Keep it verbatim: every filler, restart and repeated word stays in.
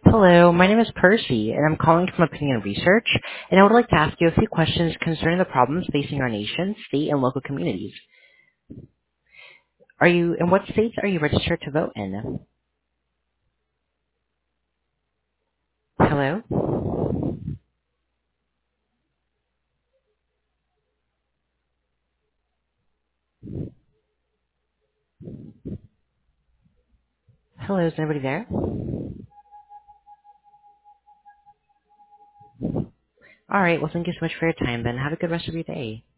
Hello, my name is Percy, and I'm calling from Opinion Research, and I would like to ask you a few questions concerning the problems facing our nation, state, and local communities. Are you, in what states are you registered to vote in? Hello? Hello, is anybody there? Alright, well thank you so much for your time then. Have a good rest of your day.